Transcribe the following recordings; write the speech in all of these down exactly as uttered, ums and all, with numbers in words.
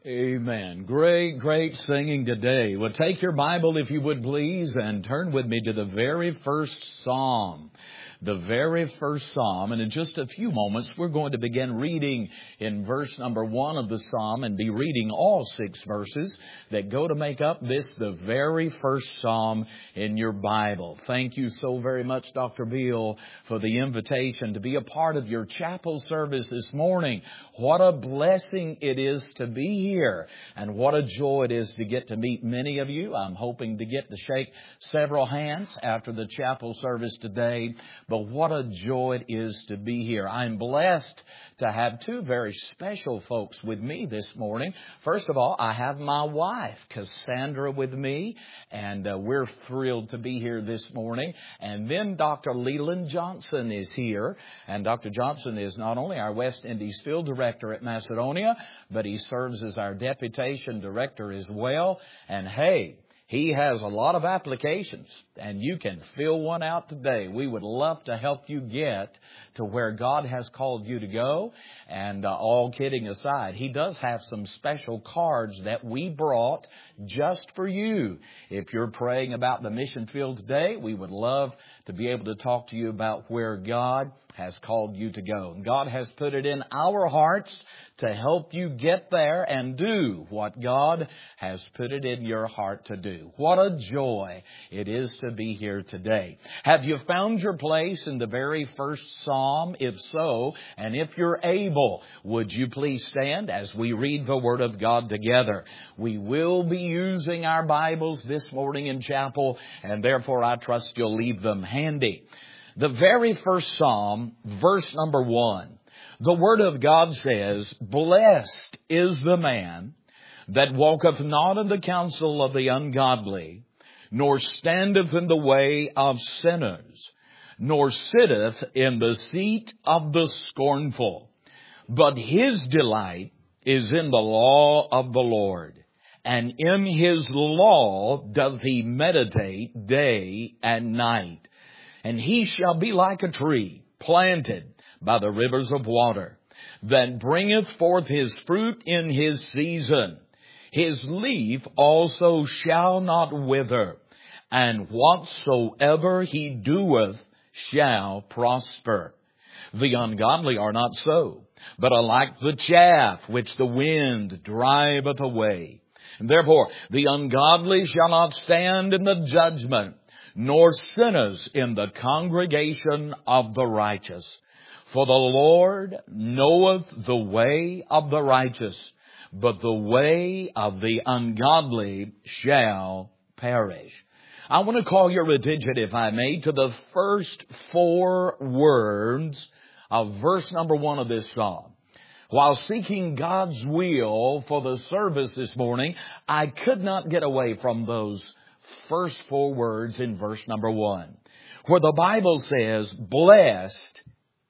Amen. Great, great singing today. Well, take your Bible, if you would please, and turn with me to the very first Psalm. The very first Psalm. And in just a few moments, we're going to begin reading in verse number one of the Psalm and be reading all six verses that go to make up this, the very first Psalm in your Bible. Thank you so very much, Doctor Beal, for the invitation to be a part of your chapel service this morning. What a blessing it is to be here, and what a joy it is to get to meet many of you. I'm hoping to get to shake several hands after the chapel service today. But what a joy it is to be here. I'm blessed to have two very special folks with me this morning. First of all, I have my wife, Cassandra, with me, and uh, we're thrilled to be here this morning. And then Doctor Leland Johnson is here, and Doctor Johnson is not only our West Indies Field Director at Macedonia, but he serves as our Deputation Director as well. And hey, he has a lot of applications, and you can fill one out today. We would love to help you get to where God has called you to go. And uh, all kidding aside, he does have some special cards that we brought just for you. If you're praying about the mission field today, we would love to be able to talk to you about where God has called you to go. And God has put it in our hearts to help you get there and do what God has put it in your heart to do. What a joy it is to be here today. Have you found your place in the very first Psalm? If so, and if you're able, would you please stand as we read the Word of God together? We will be using our Bibles this morning in chapel, and therefore I trust you'll leave them handy. The very first Psalm, verse number one, the Word of God says, "Blessed is the man that walketh not in the counsel of the ungodly, nor standeth in the way of sinners, nor sitteth in the seat of the scornful. But his delight is in the law of the Lord, and in his law doth he meditate day and night. And he shall be like a tree planted by the rivers of water, that bringeth forth his fruit in his season. His leaf also shall not wither, and whatsoever he doeth shall prosper. The ungodly are not so, but are like the chaff which the wind driveth away. And therefore the ungodly shall not stand in the judgment, nor sinners in the congregation of the righteous. For the Lord knoweth the way of the righteous, but the way of the ungodly shall perish." I want to call your attention, if I may, to the first four words of verse number one of this psalm. While seeking God's will for the service this morning, I could not get away from those first four words in verse number one, where the Bible says, "Blessed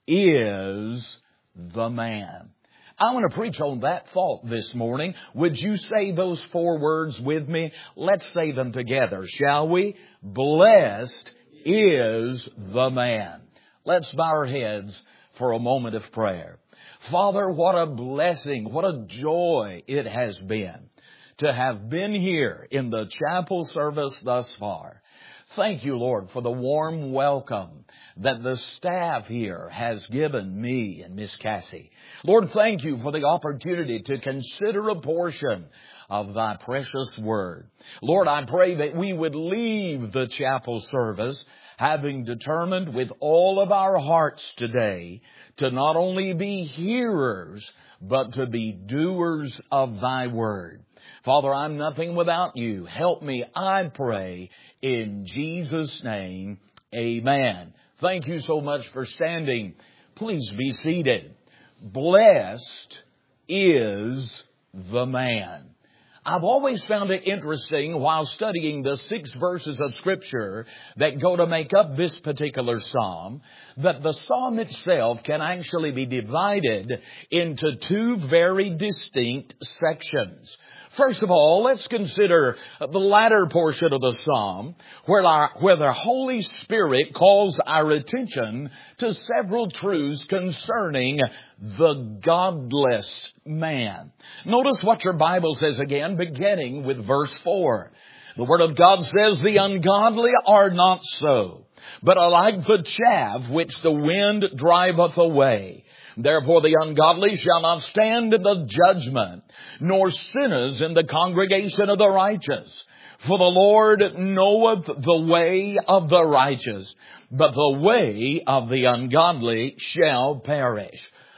is the man." I want to preach on that thought this morning. Would you say those four words with me? Let's say them together, shall we? Blessed is the man. Let's bow our heads for a moment of prayer. Father, what a blessing, what a joy it has been to have been here in the chapel service thus far. Thank you, Lord, for the warm welcome that the staff here has given me and Miss Cassie. Lord, thank you for the opportunity to consider a portion of thy precious word. Lord, I pray that we would leave the chapel service having determined with all of our hearts today to not only be hearers, but to be doers of thy word. Father, I'm nothing without you. Help me, I pray, in Jesus' name, amen. Thank you so much for standing. Please be seated. Blessed is the man. I've always found it interesting while studying the six verses of Scripture that go to make up this particular psalm, that the psalm itself can actually be divided into two very distinct sections. First of all, let's consider the latter portion of the psalm where, our, where the Holy Spirit calls our attention to several truths concerning the godless man. Notice what your Bible says again, beginning with verse four. The Word of God says, the ungodly are not so, but are like the chaff which the wind driveth away. Therefore the ungodly shall not stand in the judgment, nor sinners in the congregation of the righteous. For the Lord knoweth the way of the righteous, but the way of the ungodly shall perish.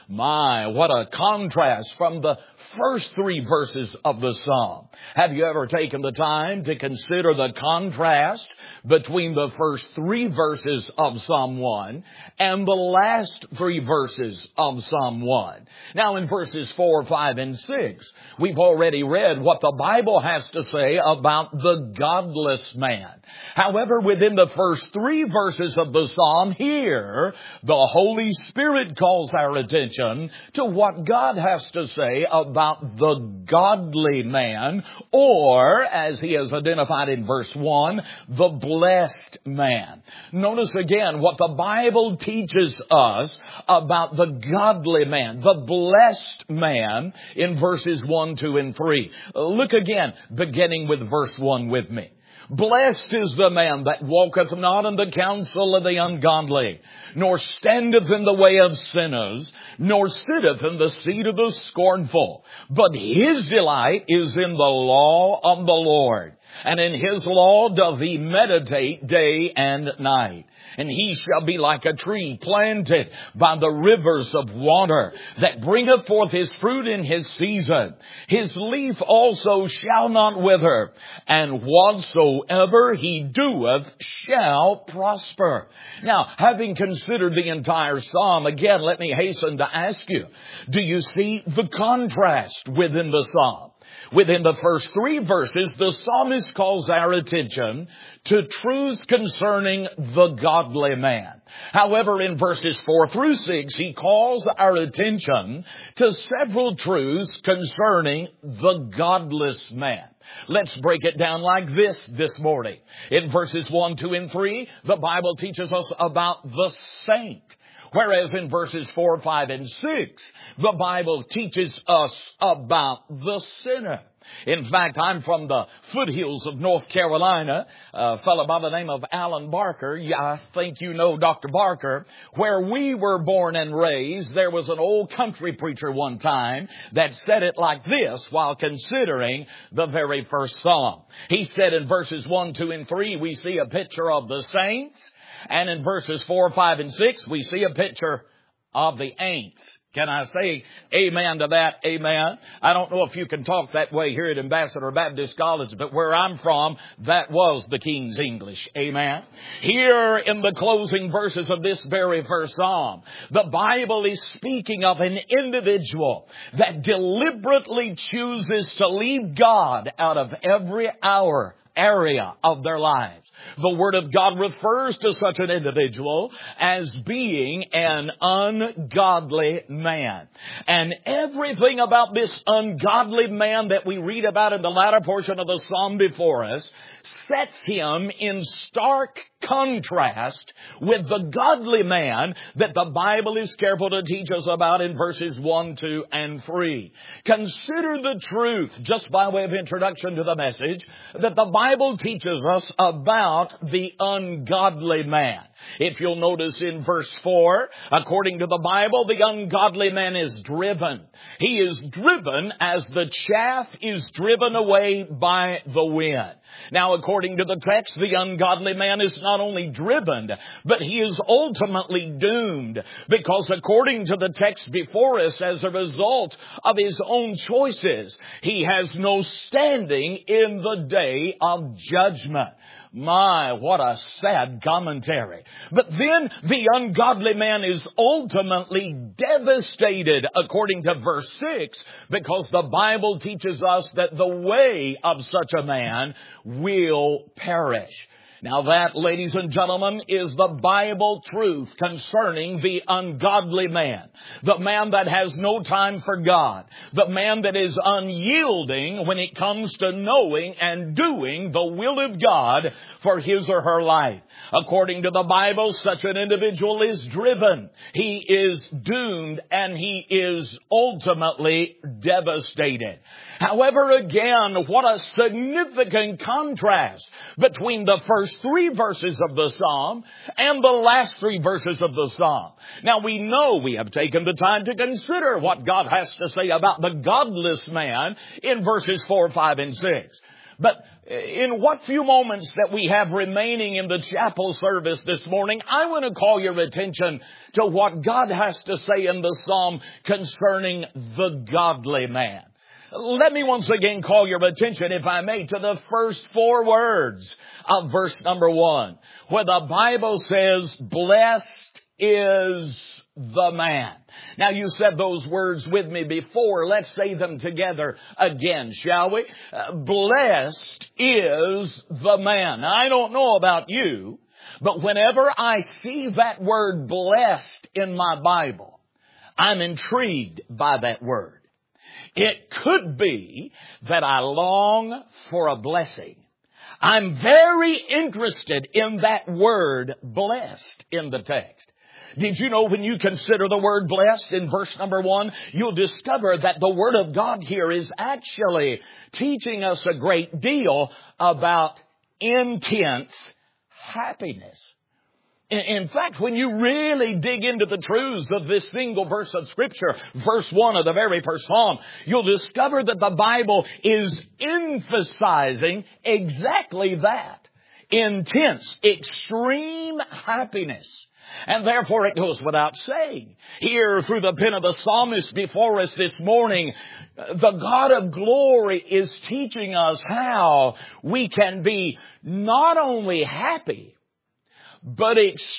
My, what a contrast from the first three verses of the psalm. Have you ever taken the time to consider the contrast between the first three verses of Psalm one and the last three verses of Psalm one? Now in verses four, five, and six, we've already read what the Bible has to say about the godless man. However, within the first three verses of the psalm here, the Holy Spirit calls our attention to what God has to say about the godly man, or, as he is identified in verse one, the blessed man. Notice again what the Bible teaches us about the godly man, the blessed man, in verses one, two, and three. Look again, beginning with verse one with me. Blessed is the man that walketh not in the counsel of the ungodly, nor standeth in the way of sinners, nor sitteth in the seat of the scornful. But his delight is in the law of the Lord, and in his law doth he meditate day and night. And he shall be like a tree planted by the rivers of water, that bringeth forth his fruit in his season. His leaf also shall not wither, and whatsoever he doeth shall prosper. Now, having considered the entire psalm, again, let me hasten to ask you, do you see the contrast within the psalm? Within the first three verses, the psalmist calls our attention to truths concerning the godly man. However, in verses four through six, he calls our attention to several truths concerning the godless man. Let's break it down like this this morning. In verses one, two, and three, the Bible teaches us about the saint. Whereas in verses four, five, and six, the Bible teaches us about the sinner. In fact, I'm from the foothills of North Carolina, a fellow by the name of Alan Barker. Yeah, I think you know Doctor Barker. Where we were born and raised, there was an old country preacher one time that said it like this while considering the very first psalm. He said in verses one, two, and three, we see a picture of the saints. And in verses four, five, and six, we see a picture of the ain'ts. Can I say amen to that? Amen. I don't know if you can talk that way here at Ambassador Baptist College, but where I'm from, that was the King's English. Amen. Here in the closing verses of this very first psalm, the Bible is speaking of an individual that deliberately chooses to leave God out of every hour, area of their lives. The Word of God refers to such an individual as being an ungodly man. And everything about this ungodly man that we read about in the latter portion of the psalm before us sets him in stark contrast with the godly man that the Bible is careful to teach us about in verses one, two, and three. Consider the truth, just by way of introduction to the message, that the Bible teaches us about the ungodly man. If you'll notice in verse four, according to the Bible, the ungodly man is driven. He is driven as the chaff is driven away by the wind. Now, according to the text, the ungodly man is not only driven, but he is ultimately doomed, because according to the text before us, as a result of his own choices, he has no standing in the day of judgment. My, what a sad commentary. But then the ungodly man is ultimately devastated, according to verse six, because the Bible teaches us that the way of such a man will perish. Now that, ladies and gentlemen, is the Bible truth concerning the ungodly man. The man that has no time for God. The man that is unyielding when it comes to knowing and doing the will of God for his or her life. According to the Bible, such an individual is driven. He is doomed and he is ultimately devastated. However, again, what a significant contrast between the first three verses of the Psalm and the last three verses of the Psalm. Now, we know we have taken the time to consider what God has to say about the godless man in verses four, five, and six. But in what few moments that we have remaining in the chapel service this morning, I want to call your attention to what God has to say in the Psalm concerning the godly man. Let me once again call your attention, if I may, to the first four words of verse number one, where the Bible says, "Blessed is the man." Now, you said those words with me before. Let's say them together again, shall we? Uh, blessed is the man. Now, I don't know about you, but whenever I see that word blessed in my Bible, I'm intrigued by that word. It could be that I long for a blessing. I'm very interested in that word blessed in the text. Did you know when you consider the word blessed in verse number one, you'll discover that the Word of God here is actually teaching us a great deal about intense happiness. In fact, when you really dig into the truths of this single verse of Scripture, verse one of the very first Psalm, you'll discover that the Bible is emphasizing exactly that. Intense, extreme happiness. And therefore it goes without saying. Here through the pen of the psalmist before us this morning, the God of glory is teaching us how we can be not only happy, but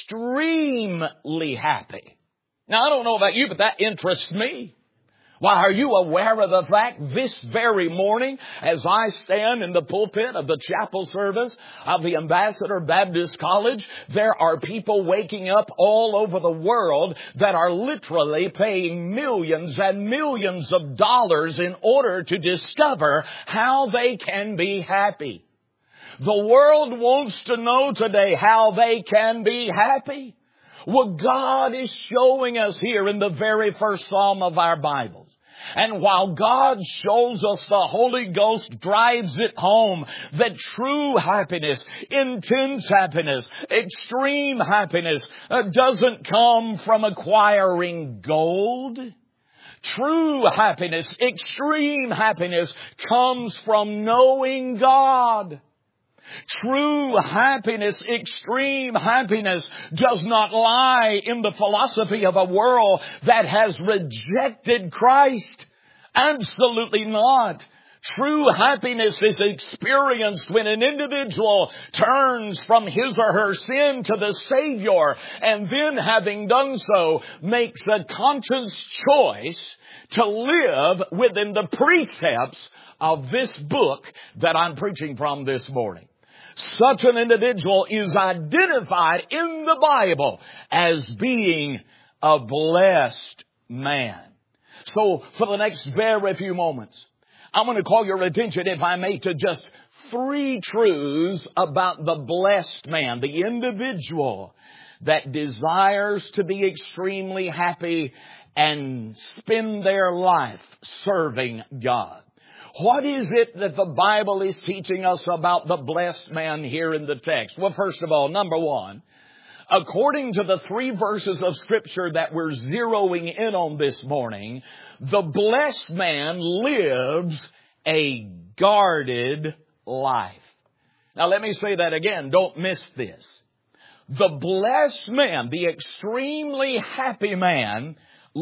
extremely happy. Now, I don't know about you, but that interests me. Why, are you aware of the fact this very morning, as I stand in the pulpit of the chapel service of the Ambassador Baptist College, there are people waking up all over the world that are literally paying millions and millions of dollars in order to discover how they can be happy. The world wants to know today how they can be happy. Well, God is showing us here in the very first Psalm of our Bibles. And while God shows us, the Holy Ghost drives it home that true happiness, intense happiness, extreme happiness uh, doesn't come from acquiring gold. True happiness, extreme happiness comes from knowing God. True happiness, extreme happiness, does not lie in the philosophy of a world that has rejected Christ. Absolutely not. True happiness is experienced when an individual turns from his or her sin to the Savior, and then, having done so, makes a conscious choice to live within the precepts of this book that I'm preaching from this morning. Such an individual is identified in the Bible as being a blessed man. So for the next very few moments, I'm going to call your attention, if I may, to just three truths about the blessed man, the individual that desires to be extremely happy and spend their life serving God. What is it that the Bible is teaching us about the blessed man here in the text? Well, first of all, number one, according to the three verses of Scripture that we're zeroing in on this morning, the blessed man lives a guarded life. Now, let me say that again. Don't miss this. The blessed man, the extremely happy man,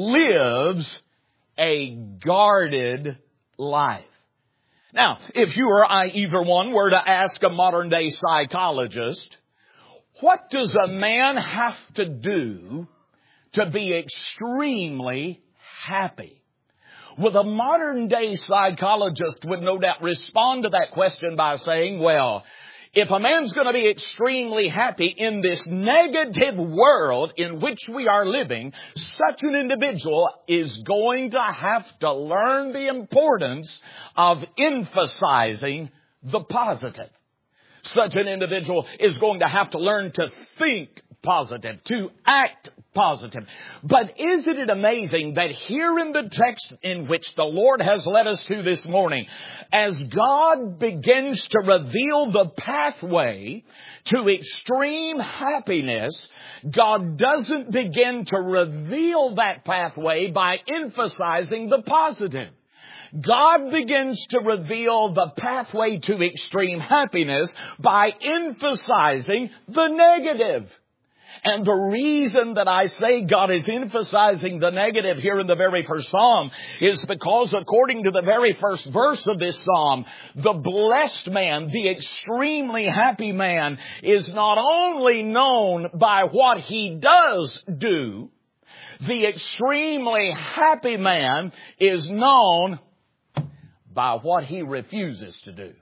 lives a guarded life. Now, if you or I, either one, were to ask a modern day psychologist, what does a man have to do to be extremely happy? Well, the modern day psychologist would no doubt respond to that question by saying, well, If a man's going to be extremely happy in this negative world in which we are living, such an individual is going to have to learn the importance of emphasizing the positive. Such an individual is going to have to learn to think positive, to act positive. But isn't it amazing that here in the text in which the Lord has led us to this morning, as God begins to reveal the pathway to extreme happiness, God doesn't begin to reveal that pathway by emphasizing the positive. God begins to reveal the pathway to extreme happiness by emphasizing the negative. And the reason that I say God is emphasizing the negative here in the very first psalm is because according to the very first verse of this psalm, the blessed man, the extremely happy man, is not only known by what he does do, the extremely happy man is known by what he refuses to do.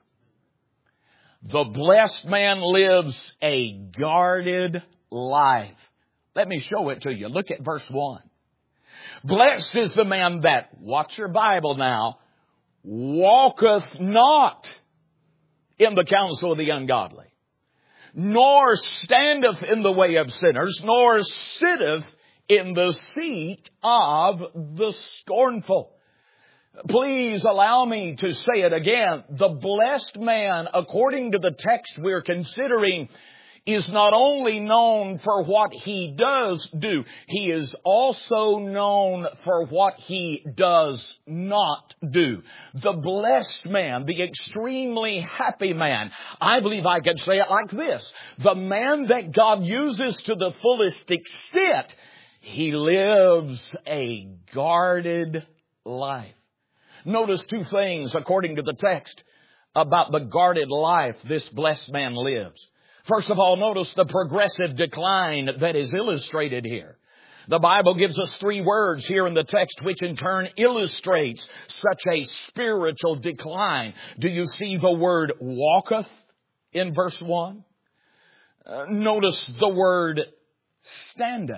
The blessed man lives a guarded life. Let me show it to you. Look at verse one. Blessed is the man that, watch your Bible now, walketh not in the counsel of the ungodly, nor standeth in the way of sinners, nor sitteth in the seat of the scornful. Please allow me to say it again. The blessed man, according to the text we're considering, is not only known for what he does do, he is also known for what he does not do. The blessed man, the extremely happy man, I believe I could say it like this. The man that God uses to the fullest extent, he lives a guarded life. Notice two things according to the text about the guarded life this blessed man lives. First of all, notice the progressive decline that is illustrated here. The Bible gives us three words here in the text which in turn illustrates such a spiritual decline. Do you see the word walketh in verse one? Uh, notice the word standeth.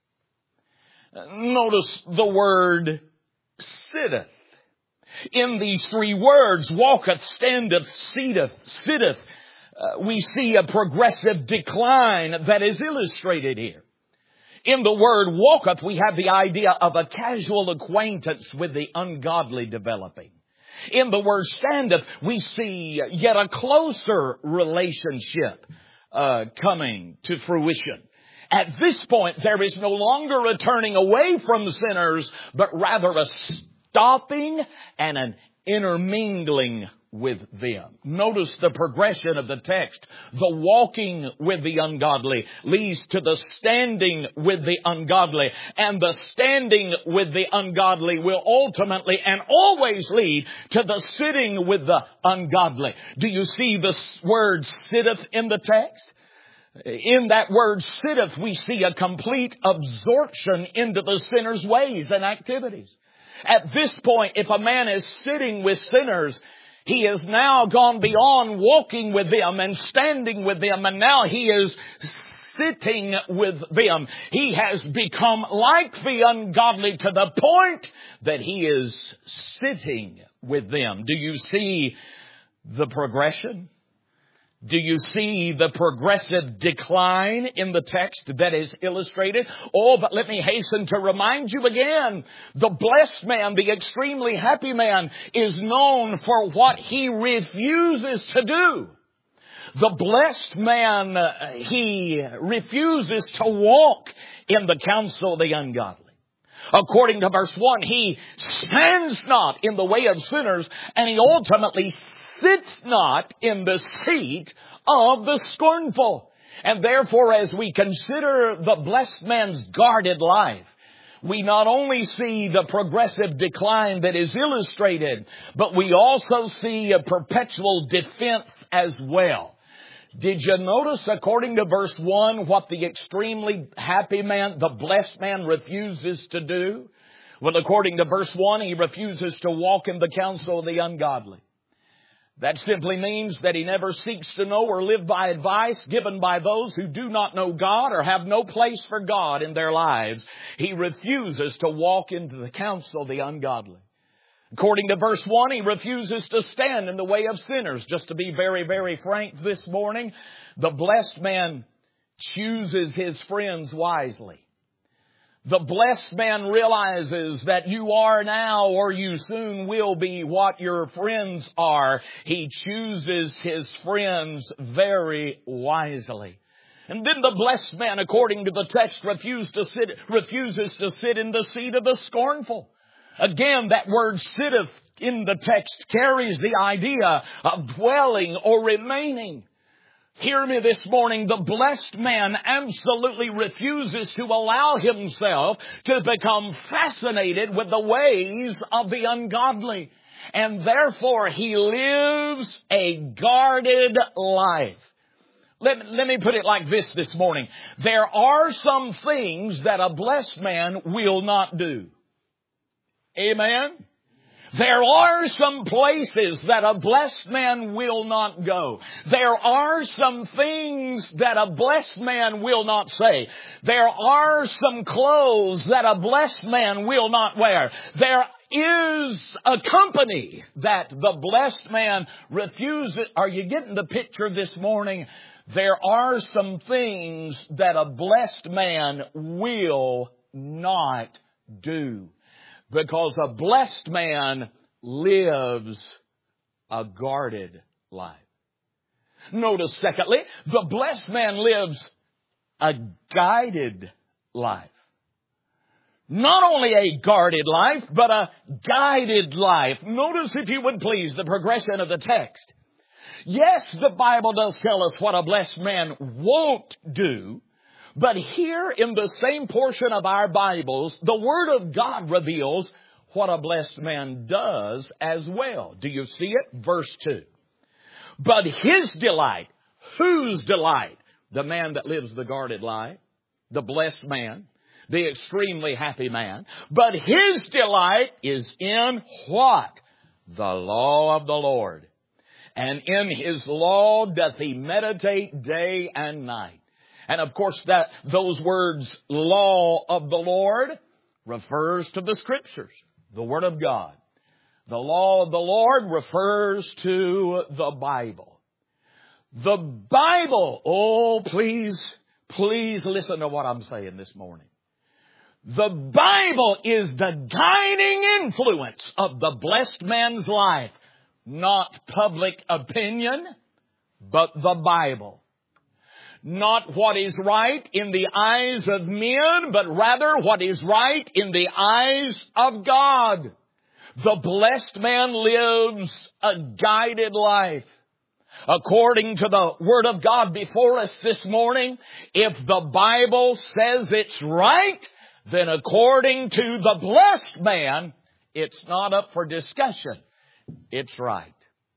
Notice the word sitteth. In these three words, walketh, standeth, seateth, sitteth, uh, we see a progressive decline that is illustrated here. In the word walketh, we have the idea of a casual acquaintance with the ungodly developing. In the word standeth, we see yet a closer relationship uh, coming to fruition. At this point, there is no longer a turning away from sinners, but rather a stopping and an intermingling with them. Notice the progression of the text. The walking with the ungodly leads to the standing with the ungodly. And the standing with the ungodly will ultimately and always lead to the sitting with the ungodly. Do you see the word sitteth in the text? In that word sitteth, we see a complete absorption into the sinner's ways and activities. At this point, if a man is sitting with sinners, he has now gone beyond walking with them and standing with them, and now he is sitting with them. He has become like the ungodly to the point that he is sitting with them. Do you see the progression? Do you see the progressive decline in the text that is illustrated? Oh, but let me hasten to remind you again. The blessed man, the extremely happy man, is known for what he refuses to do. The blessed man, uh, he refuses to walk in the counsel of the ungodly. According to verse one, he stands not in the way of sinners, and he ultimately sits not in the seat of the scornful. And therefore, as we consider the blessed man's guarded life, we not only see the progressive decline that is illustrated, but we also see a perpetual defense as well. Did you notice, according to verse one, what the extremely happy man, the blessed man, refuses to do? Well, according to verse one, he refuses to walk in the counsel of the ungodly. That simply means that he never seeks to know or live by advice given by those who do not know God or have no place for God in their lives. He refuses to walk into the counsel of the ungodly. According to verse one, he refuses to stand in the way of sinners. Just to be very, very frank this morning, the blessed man chooses his friends wisely. The blessed man realizes that you are now or you soon will be what your friends are. He chooses his friends very wisely. And then the blessed man, according to the text, refuses to sit, refuses to sit in the seat of the scornful. Again, that word sitteth in the text carries the idea of dwelling or remaining. Hear me this morning, the blessed man absolutely refuses to allow himself to become fascinated with the ways of the ungodly. And therefore, he lives a guarded life. Let, let me put it like this this morning. There are some things that a blessed man will not do. Amen? There are some places that a blessed man will not go. There are some things that a blessed man will not say. There are some clothes that a blessed man will not wear. There is a company that the blessed man refuses. Are you getting the picture this morning? There are some things that a blessed man will not do. Because a blessed man lives a guarded life. Notice, secondly, the blessed man lives a guided life. Not only a guarded life, but a guided life. Notice, if you would please, the progression of the text. Yes, the Bible does tell us what a blessed man won't do. But here in the same portion of our Bibles, the Word of God reveals what a blessed man does as well. Do you see it? Verse two. But his delight, whose delight? The man that lives the guarded life, the blessed man, the extremely happy man. But his delight is in what? The law of the Lord. And in his law doth he meditate day and night. And of course, that those words, law of the Lord, refers to the Scriptures, the Word of God. The law of the Lord refers to the Bible. The Bible, oh, please, please listen to what I'm saying this morning. The Bible is the guiding influence of the blessed man's life. Not public opinion, but the Bible. Not what is right in the eyes of men, but rather what is right in the eyes of God. The blessed man lives a guided life. According to the Word of God before us this morning, if the Bible says it's right, then according to the blessed man, it's not up for discussion. It's right.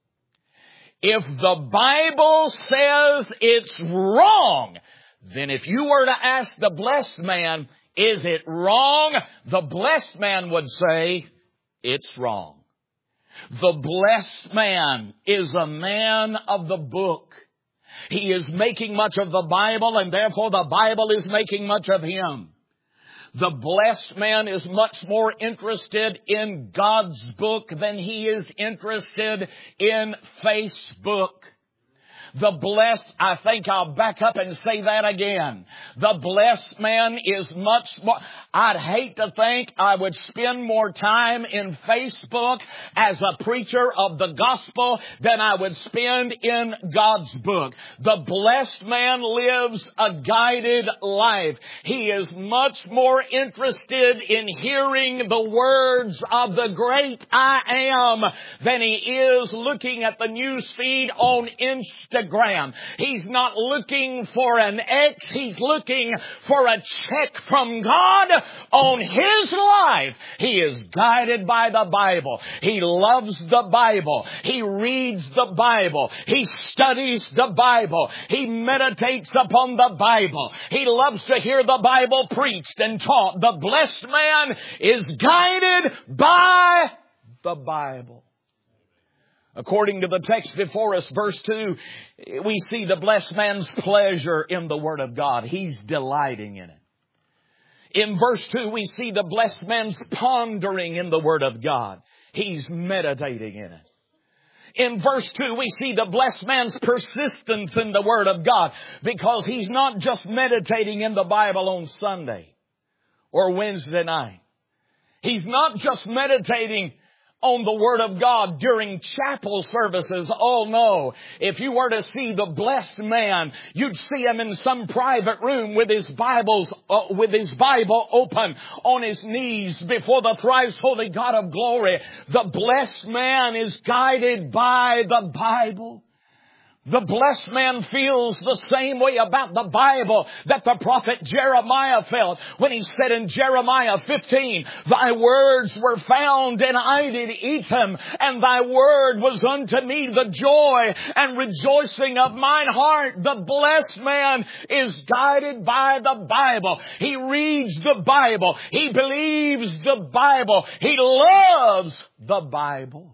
If the Bible says it's wrong, then if you were to ask the blessed man, is it wrong? The blessed man would say, it's wrong. The blessed man is a man of the book. He is making much of the Bible, and therefore the Bible is making much of him. The blessed man is much more interested in God's book than he is interested in Facebook. The blessed, I think I'll back up and say that again. The blessed man is much more, I'd hate to think I would spend more time in Facebook as a preacher of the gospel than I would spend in God's book. The blessed man lives a guided life. He is much more interested in hearing the words of the great I am than he is looking at the news feed on Instagram. He's not looking for an X. He's looking for a check from God on his life. He is guided by the Bible. He loves the Bible. He reads the Bible. He studies the Bible. He meditates upon the Bible. He loves to hear the Bible preached and taught. The blessed man is guided by the Bible. According to the text before us, verse two, we see the blessed man's pleasure in the Word of God. He's delighting in it. In verse two, we see the blessed man's pondering in the Word of God. He's meditating in it. In verse two, we see the blessed man's persistence in the Word of God, because he's not just meditating in the Bible on Sunday or Wednesday night. He's not just meditating on the Word of God during chapel services. Oh no. If you were to see the blessed man, you'd see him in some private room with his Bibles, uh, with his Bible open on his knees before the thrice holy God of glory. The blessed man is guided by the Bible. The blessed man feels the same way about the Bible that the prophet Jeremiah felt when he said in Jeremiah fifteen, "Thy words were found, and I did eat them, and thy word was unto me the joy and rejoicing of mine heart." The blessed man is guided by the Bible. He reads the Bible. He believes the Bible. He loves the Bible.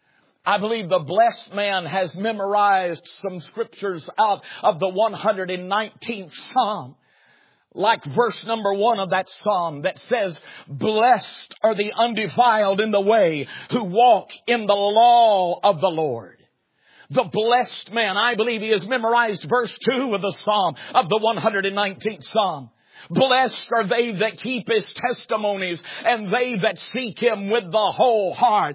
I believe the blessed man has memorized some scriptures out of the one hundred nineteenth Psalm. Like verse number one of that Psalm that says, "Blessed are the undefiled in the way who walk in the law of the Lord." The blessed man, I believe he has memorized verse two of the Psalm, of the one hundred nineteenth Psalm. "Blessed are they that keep His testimonies, and they that seek Him with the whole heart.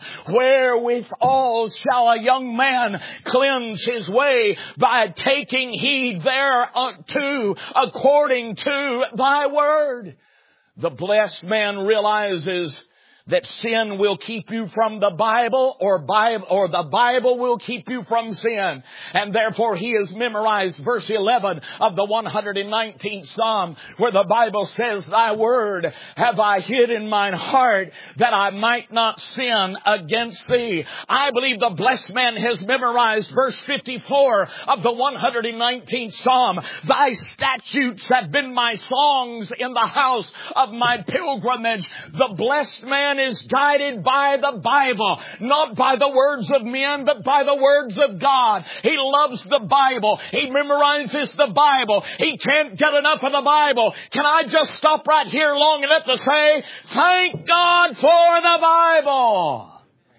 Wherewithal shall a young man cleanse his way, by taking heed thereunto, according to thy word." The blessed man realizes that sin will keep you from the Bible, or Bible, or the Bible will keep you from sin. And therefore he has memorized verse eleven of the one hundred nineteenth Psalm, where the Bible says, "Thy word have I hid in mine heart, that I might not sin against thee." I believe the blessed man has memorized verse fifty-four of the one hundred nineteenth Psalm. "Thy statutes have been my songs in the house of my pilgrimage." The blessed man is guided by the Bible, not by the words of men, but by the words of God. He loves the Bible. He memorizes the Bible. He can't get enough of the Bible. Can I just stop right here long enough to say, thank God for the Bible?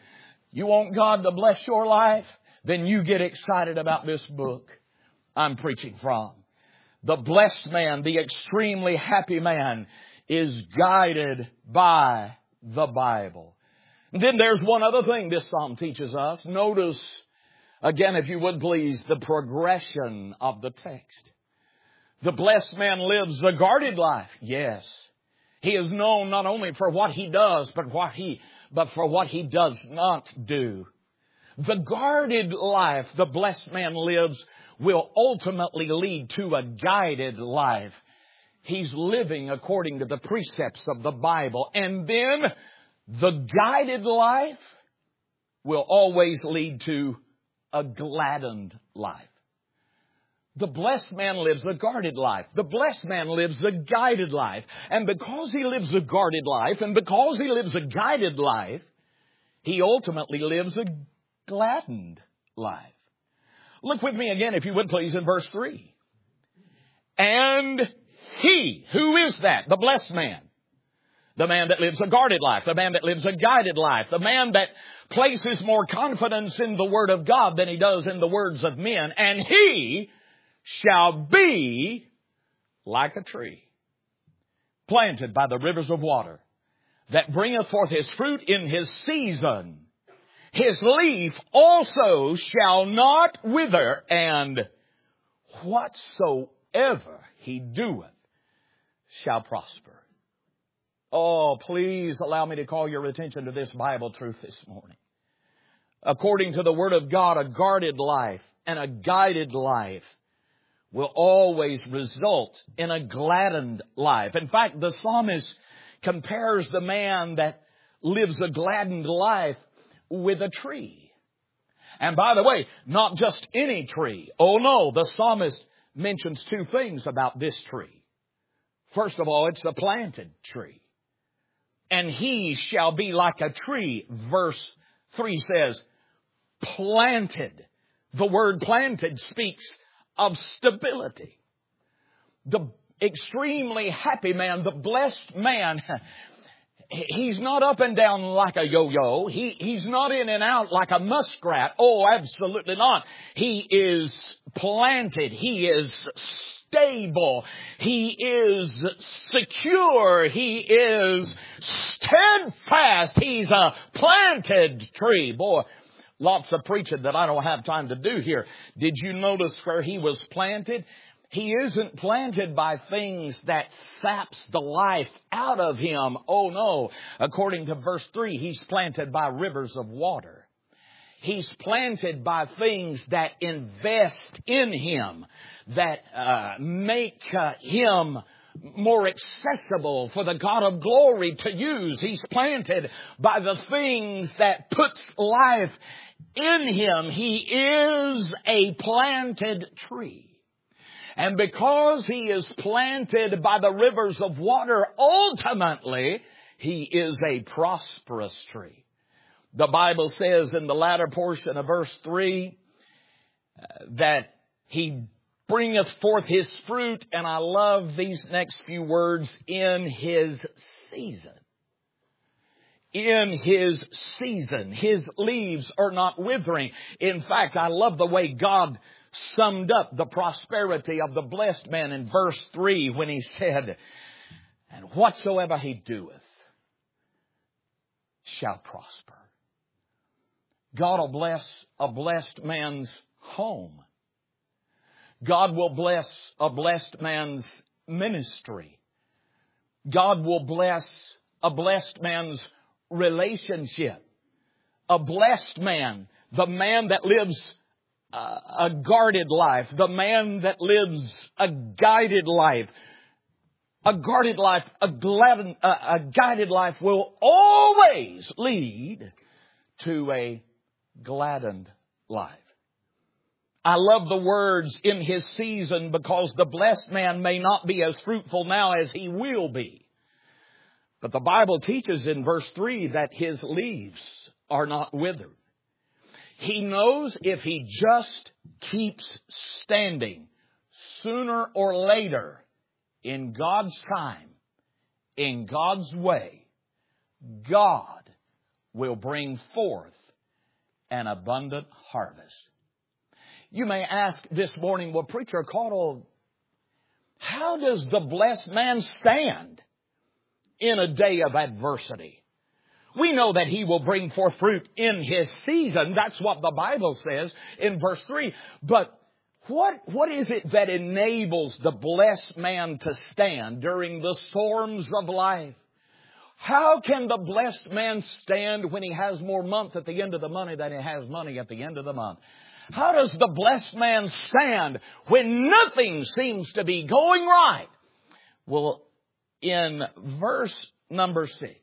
You want God to bless your life? Then you get excited about this book I'm preaching from. The blessed man, the extremely happy man, is guided by the Bible. And then there's one other thing this psalm teaches us. Notice, again, if you would please, the progression of the text. The blessed man lives a guarded life. Yes. He is known not only for what he does, but what he, but for what he does not do. The guarded life the blessed man lives will ultimately lead to a guided life. He's living according to the precepts of the Bible. And then the guided life will always lead to a gladdened life. The blessed man lives a guarded life. The blessed man lives a guided life. And because he lives a guarded life, and because he lives a guided life, he ultimately lives a gladdened life. Look with me again, if you would please, in verse three. And he, who is that? The blessed man. The man that lives a guarded life. The man that lives a guided life. The man that places more confidence in the Word of God than he does in the words of men. And he shall be like a tree planted by the rivers of water, that bringeth forth his fruit in his season. His leaf also shall not wither, and whatsoever he doeth shall prosper. Oh, please allow me to call your attention to this Bible truth this morning. According to the Word of God, a guarded life and a guided life will always result in a gladdened life. In fact, the psalmist compares the man that lives a gladdened life with a tree. And by the way, not just any tree. Oh no, the psalmist mentions two things about this tree. First of all, it's the planted tree. And he shall be like a tree, verse three says, planted. The word planted speaks of stability. The extremely happy man, the blessed man, he's not up and down like a yo-yo. He, he's not in and out like a muskrat. Oh, absolutely not. He is planted. He is stable. He is secure. He is steadfast. He's a planted tree. Boy, lots of preaching that I don't have time to do here. Did you notice where he was planted? He isn't planted by things that saps the life out of him. Oh no. According to verse three, he's planted by rivers of water. He's planted by things that invest in him, that uh, make uh, him more accessible for the God of glory to use. He's planted by the things that puts life in him. He is a planted tree. And because he is planted by the rivers of water, ultimately, he is a prosperous tree. The Bible says in the latter portion of verse three uh, that he bringeth forth his fruit, and I love these next few words, in his season. In his season. His leaves are not withering. In fact, I love the way God summed up the prosperity of the blessed man in verse three when he said, and whatsoever he doeth shall prosper. God will bless a blessed man's home. God will bless a blessed man's ministry. God will bless a blessed man's relationship. A blessed man, the man that lives a guarded life, the man that lives a guided life, a guarded life, a, glad, a, a guided life will always lead to a gladdened life. I love the words in his season because the blessed man may not be as fruitful now as he will be. But the Bible teaches in verse three that his leaves are not withered. He knows if he just keeps standing, sooner or later, in God's time, in God's way, God will bring forth an abundant harvest. You may ask this morning, well, Preacher Caudle, how does the blessed man stand in a day of adversity? We know that he will bring forth fruit in his season. That's what the Bible says in verse three. But what, what is it that enables the blessed man to stand during the storms of life? How can the blessed man stand when he has more month at the end of the month than he has money at the end of the month? How does the blessed man stand when nothing seems to be going right? Well, in verse number six,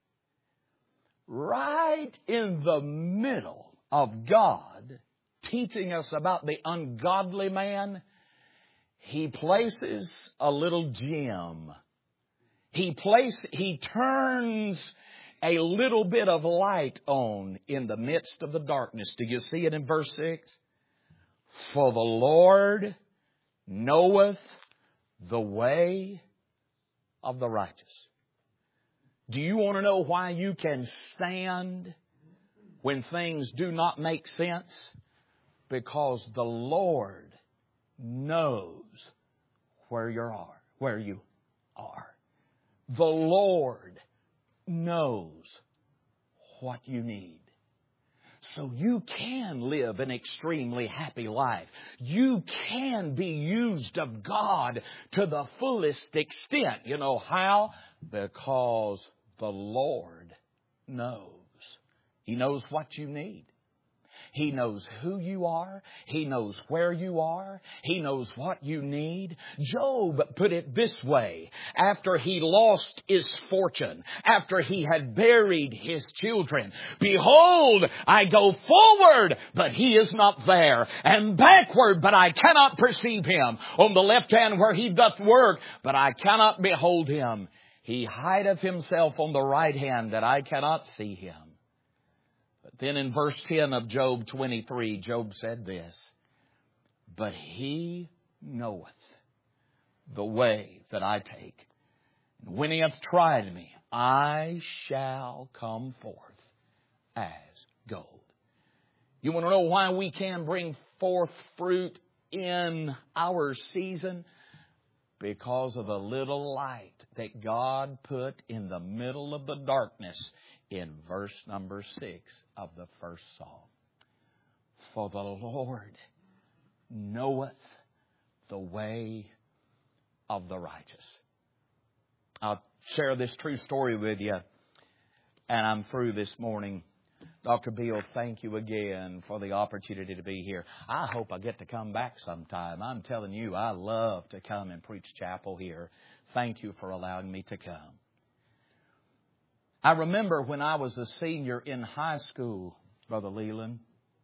right in the middle of God teaching us about the ungodly man, he places a little gem. He place, he turns a little bit of light on in the midst of the darkness. Do you see it in verse six? For the Lord knoweth the way of the righteous. Do you want to know why you can stand when things do not make sense? Because the Lord knows where you are, where you are. The Lord knows what you need. So you can live an extremely happy life. You can be used of God to the fullest extent. You know how? Because the Lord knows. He knows what you need. He knows who you are. He knows where you are. He knows what you need. Job put it this way. After he lost his fortune, after he had buried his children, behold, I go forward, but he is not there, and backward, but I cannot perceive him. On the left hand where he doth work, but I cannot behold him. He hideth himself on the right hand, that I cannot see him. But Then in verse ten of Job twenty-three, Job said this, "But He knoweth the way that I take. And when He hath tried me, I shall come forth as gold." You want to know why we can bring forth fruit in our season? Because of the little light that God put in the middle of the darkness in verse number six of the first Psalm. For the Lord knoweth the way of the righteous. I'll share this true story with you, and I'm through this morning. Doctor Beal, thank you again for the opportunity to be here. I hope I get to come back sometime. I'm telling you, I love to come and preach chapel here. Thank you for allowing me to come. I remember when I was a senior in high school, Brother Leland,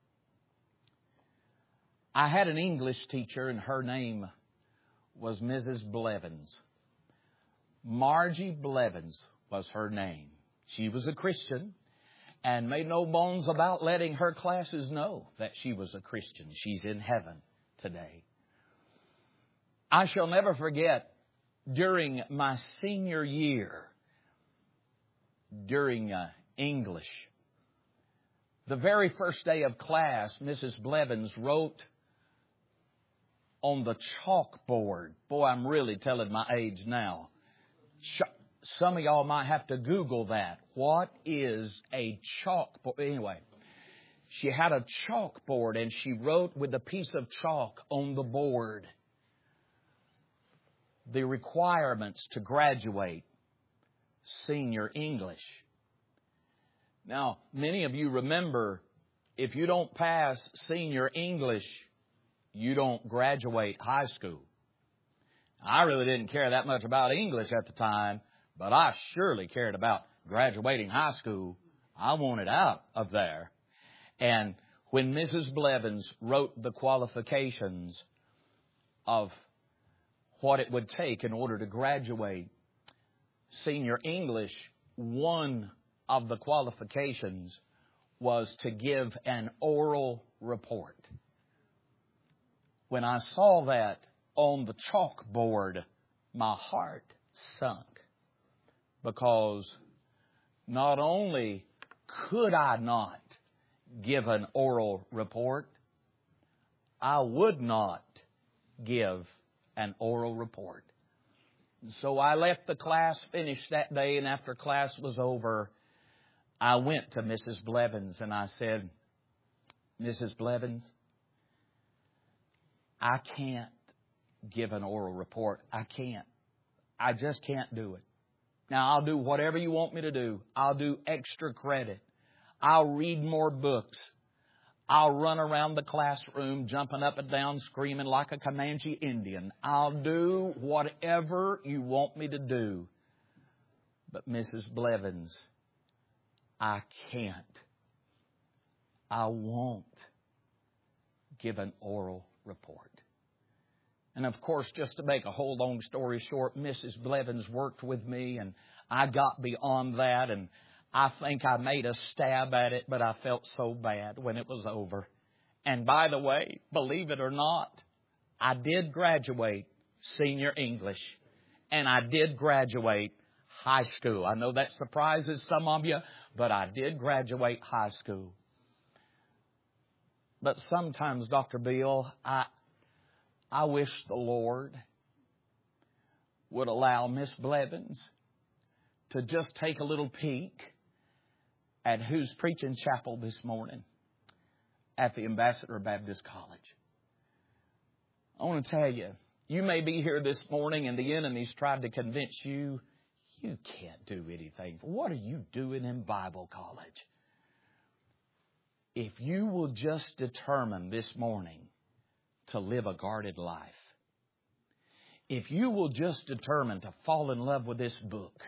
I had an English teacher, and her name was Missus Blevins. Margie Blevins was her name. She was a Christian and made no bones about letting her classes know that she was a Christian. She's in heaven today. I shall never forget, during my senior year, during uh, English, the very first day of class, Missus Blevins wrote on the chalkboard. Boy, I'm really telling my age now. Ch- Some of y'all might have to Google that. What is a chalkboard? Anyway, she had a chalkboard and she wrote with a piece of chalk on the board the requirements to graduate senior English. Now, many of you remember, if you don't pass senior English, you don't graduate high school. I really didn't care that much about English at the time, but I surely cared about graduating high school. I wanted out of there. And when Missus Blevins wrote the qualifications of what it would take in order to graduate senior English, one of the qualifications was to give an oral report. When I saw that on the chalkboard, my heart sunk. Because not only could I not give an oral report, I would not give an oral report. So I let the class finish that day, and after class was over, I went to Missus Blevins and I said, "Missus Blevins, I can't give an oral report. I can't. I just can't do it. Now, I'll do whatever you want me to do. I'll do extra credit. I'll read more books. I'll run around the classroom jumping up and down, screaming like a Comanche Indian. I'll do whatever you want me to do. But Missus Blevins, I can't. I won't give an oral report." And of course, just to make a whole long story short, Missus Blevins worked with me, and I got beyond that, and I think I made a stab at it, but I felt so bad when it was over. And by the way, believe it or not, I did graduate senior English, and I did graduate high school. I know that surprises some of you, but I did graduate high school. But sometimes, Doctor Beal, I I wish the Lord would allow Miss Blevins to just take a little peek at who's preaching chapel this morning at the Ambassador Baptist College. I want to tell you, you may be here this morning and the enemy's tried to convince you you can't do anything. What are you doing in Bible college? If you will just determine this morning to live a guarded life, if you will just determine to fall in love with this book,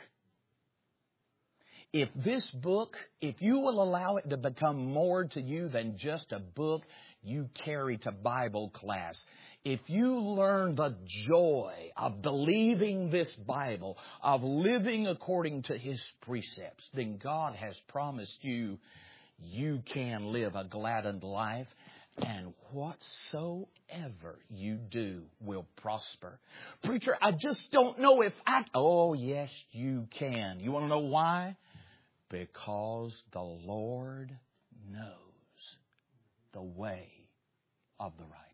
if this book, if you will allow it to become more to you than just a book you carry to Bible class, if you learn the joy of believing this Bible, of living according to His precepts, then God has promised you, you can live a gladdened life, and whatsoever you do will prosper. Preacher, I just don't know if I... Oh, yes, you can. You want to know why? Because the Lord knows the way of the righteous.